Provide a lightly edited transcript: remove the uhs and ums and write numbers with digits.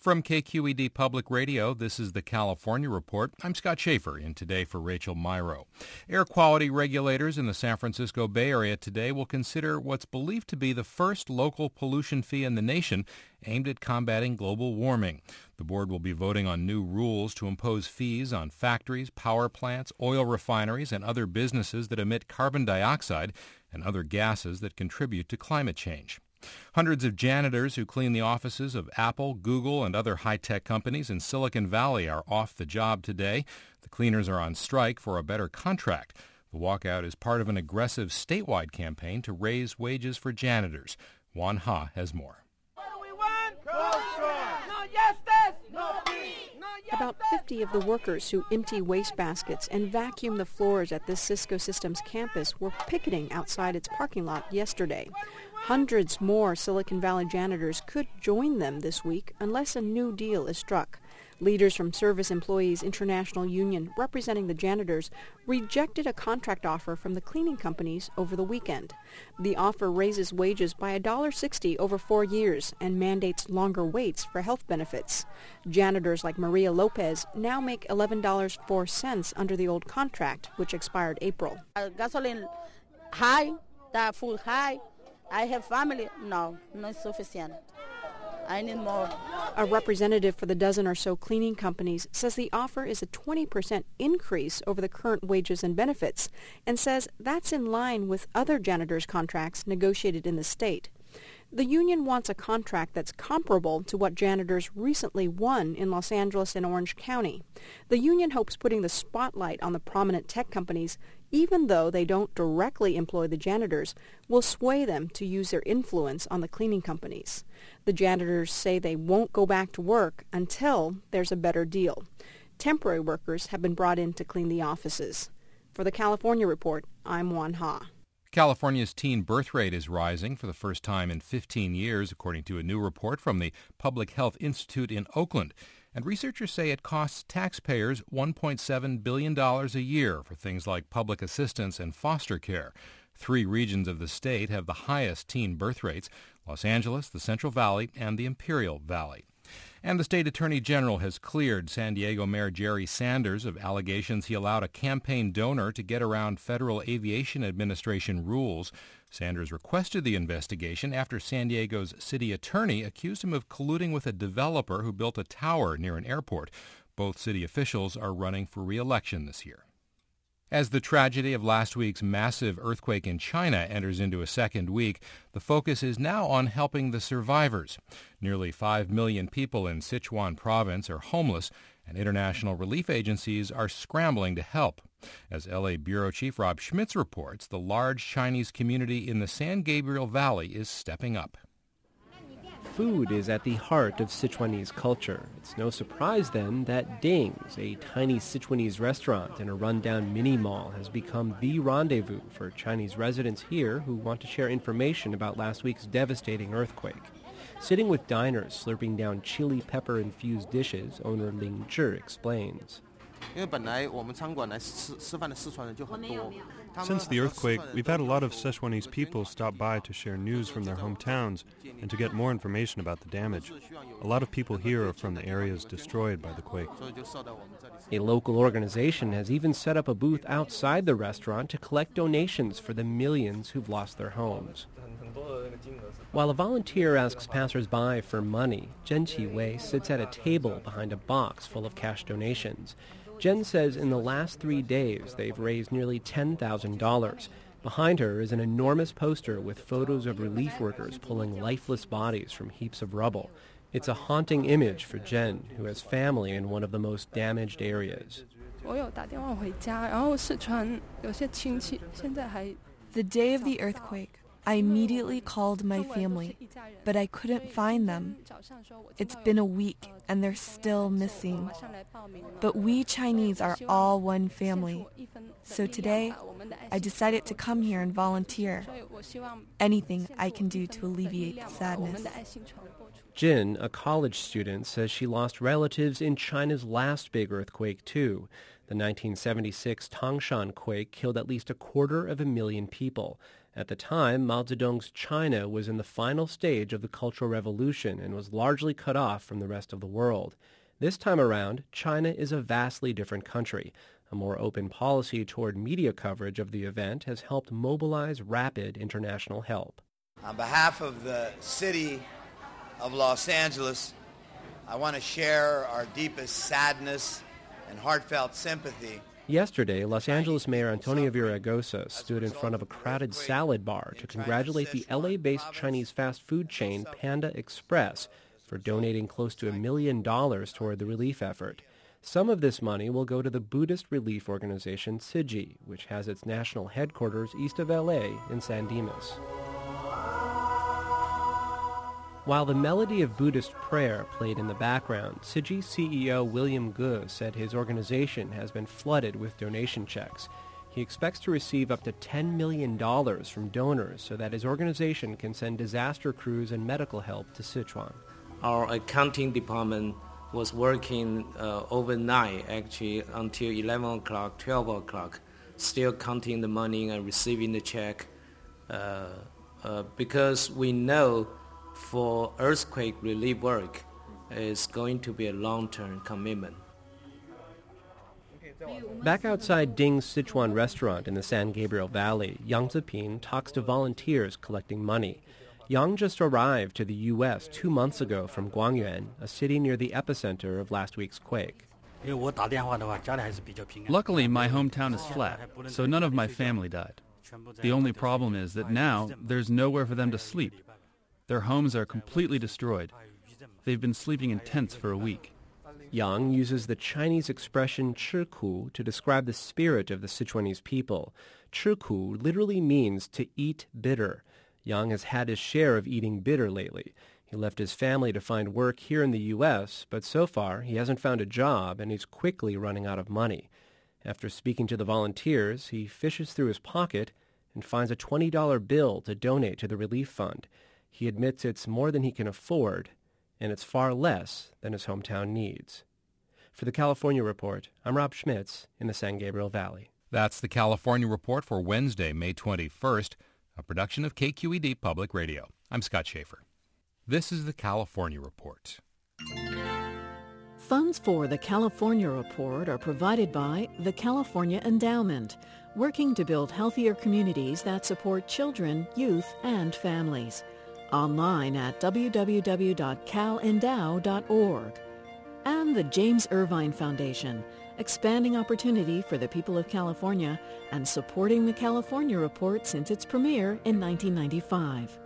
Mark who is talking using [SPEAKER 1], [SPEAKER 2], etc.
[SPEAKER 1] From KQED Public Radio, this is the California Report. I'm Scott Schaefer, in today for Rachel Myrow. Air quality regulators in the San Francisco Bay Area today will consider what's believed to be the first local pollution fee in the nation aimed at combating global warming. The board will be voting on new rules to impose fees on factories, power plants, oil refineries, and other businesses that emit carbon dioxide and other gases that contribute to climate change. Hundreds of janitors who clean the offices of Apple, Google, and other high-tech companies in Silicon Valley are off the job today. The cleaners are on strike for a better contract. The walkout is part of an aggressive statewide campaign to raise wages for janitors. Juan Ha has more.
[SPEAKER 2] What do we want? Go strike! No justice! No peace!
[SPEAKER 3] About 50 of the workers who empty wastebasket and vacuum the floors at this Cisco Systems campus were picketing outside its parking lot yesterday. Hundreds more Silicon Valley janitors could join them this week unless a new deal is struck. Leaders from Service Employees International Union representing the janitors rejected a contract offer from the cleaning companies over the weekend. The offer raises wages by $1.60 over 4 years and mandates longer waits for health benefits. Janitors like Maria Lopez now make $11.04 under the old contract, which expired April.
[SPEAKER 4] Gasoline high, the food high. I have family. No, not sufficient. I need more.
[SPEAKER 3] A representative for the dozen or so cleaning companies says the offer is a 20% increase over the current wages and benefits and says that's in line with other janitors' contracts negotiated in the state. The union wants a contract that's comparable to what janitors recently won in Los Angeles and Orange County. The union hopes putting the spotlight on the prominent tech companies, even though they don't directly employ the janitors, will sway them to use their influence on the cleaning companies. The janitors say they won't go back to work until there's a better deal. Temporary workers have been brought in to clean the offices. For the California Report, I'm Juan Ha.
[SPEAKER 1] California's teen birth rate is rising for the first time in 15 years, according to a new report from the Public Health Institute in Oakland. And researchers say it costs taxpayers $1.7 billion a year for things like public assistance and foster care. 3 regions of the state have the highest teen birth rates: Los Angeles, the Central Valley, and the Imperial Valley. And the state attorney general has cleared San Diego Mayor Jerry Sanders of allegations he allowed a campaign donor to get around Federal Aviation Administration rules. Sanders requested the investigation after San Diego's city attorney accused him of colluding with a developer who built a tower near an airport. Both city officials are running for re-election this year. As the tragedy of last week's massive earthquake in China enters into a second week, the focus is now on helping the survivors. Nearly 5 million people in Sichuan province are homeless, and international relief agencies are scrambling to help. As L.A. Bureau Chief Rob Schmitz reports, the large Chinese community in the San Gabriel Valley is stepping up.
[SPEAKER 5] Food is at the heart of Sichuanese culture. It's no surprise, then, that Ding's, a tiny Sichuanese restaurant in a rundown mini-mall, has become the rendezvous for Chinese residents here who want to share information about last week's devastating earthquake. Sitting with diners slurping down chili pepper-infused dishes, owner Ling Zhi explains.
[SPEAKER 6] Since the earthquake, we've had a lot of Sichuanese people stop by to share news from their hometowns and to get more information about the damage. A lot of people here are from the areas destroyed by the quake.
[SPEAKER 5] A local organization has even set up a booth outside the restaurant to collect donations for the millions who've lost their homes. While a volunteer asks passers-by for money, Jen Qi-wei sits at a table behind a box full of cash donations. Jen says in the last 3 days they've raised nearly $10,000. Behind her is an enormous poster with photos of relief workers pulling lifeless bodies from heaps of rubble. It's a haunting image for Jen, who has family in one of the most damaged areas.
[SPEAKER 7] The day of the earthquake, I immediately called my family, but I couldn't find them. It's been a week, and they're still missing. But we Chinese are all one family. So today, I decided to come here and volunteer. Anything I can do to alleviate the sadness.
[SPEAKER 5] Jin, a college student, says she lost relatives in China's last big earthquake, too. The 1976 Tangshan quake killed at least 250,000 people. At the time, Mao Zedong's China was in the final stage of the Cultural Revolution and was largely cut off from the rest of the world. This time around, China is a vastly different country. A more open policy toward media coverage of the event has helped mobilize rapid international help.
[SPEAKER 8] On behalf of the city of Los Angeles, I want to share our deepest sadness and heartfelt sympathy.
[SPEAKER 5] Yesterday, Los Angeles Mayor Antonio Villaraigosa stood in front of a crowded salad bar to congratulate the LA-based Chinese fast food chain Panda Express for donating close to $1 million toward the relief effort. Some of this money will go to the Buddhist relief organization Tzu Chi, which has its national headquarters east of LA in San Dimas. While the melody of Buddhist prayer played in the background, Tzu Chi CEO William Ge said his organization has been flooded with donation checks. He expects to receive up to $10 million from donors so that his organization can send disaster crews and medical help to Sichuan.
[SPEAKER 9] Our accounting department was working overnight, actually, until 11 o'clock, 12 o'clock, still counting the money and receiving the check, because we know for earthquake relief work is going to be a long-term commitment.
[SPEAKER 5] Back outside Ding's Sichuan restaurant in the San Gabriel Valley, Yang Zepin talks to volunteers collecting money. Yang just arrived to the U.S. 2 months ago from Guangyuan, a city near the epicenter of last week's quake.
[SPEAKER 10] Luckily, my hometown is flat, so none of my family died. The only problem is that now there's nowhere for them to sleep. Their homes are completely destroyed. They've been sleeping in tents for a week.
[SPEAKER 5] Yang uses the Chinese expression 吃苦 to describe the spirit of the Sichuanese people. 吃苦 literally means to eat bitter. Yang has had his share of eating bitter lately. He left his family to find work here in the U.S., but so far he hasn't found a job and he's quickly running out of money. After speaking to the volunteers, he fishes through his pocket and finds a $20 bill to donate to the relief fund. He admits it's more than he can afford, and it's far less than his hometown needs. For the California Report, I'm Rob Schmitz in the San Gabriel Valley.
[SPEAKER 1] That's the California Report for Wednesday, May 21st, a production of KQED Public Radio. I'm Scott Schaefer. This is the California Report.
[SPEAKER 11] Funds for the California Report are provided by the California Endowment, working to build healthier communities that support children, youth, and families. Online at www.calendow.org. And the James Irvine Foundation, expanding opportunity for the people of California and supporting the California Report since its premiere in 1995.